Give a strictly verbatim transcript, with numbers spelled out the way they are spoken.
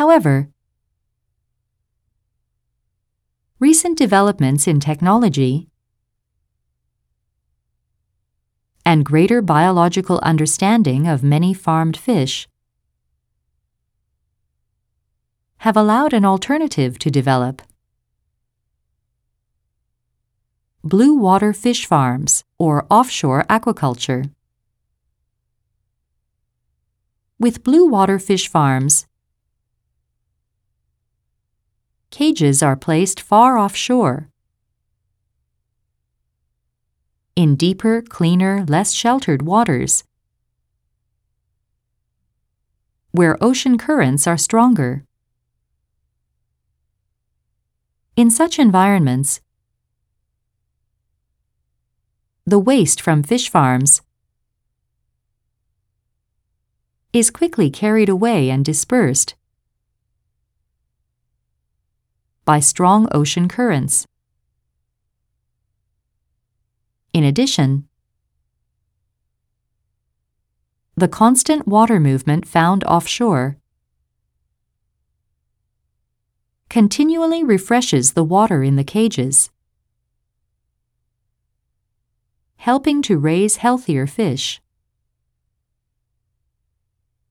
However, recent developments in technology and greater biological understanding of many farmed fish have allowed an alternative to develop. Blue water fish farms, or offshore aquaculture. With blue water fish farms, cages are placed far offshore, in deeper, cleaner, less sheltered waters, where ocean currents are stronger. In such environments, the waste from fish farms is quickly carried away and dispersed by strong ocean currents. In addition, the constant water movement found offshore continually refreshes the water in the cages, helping to raise healthier fish.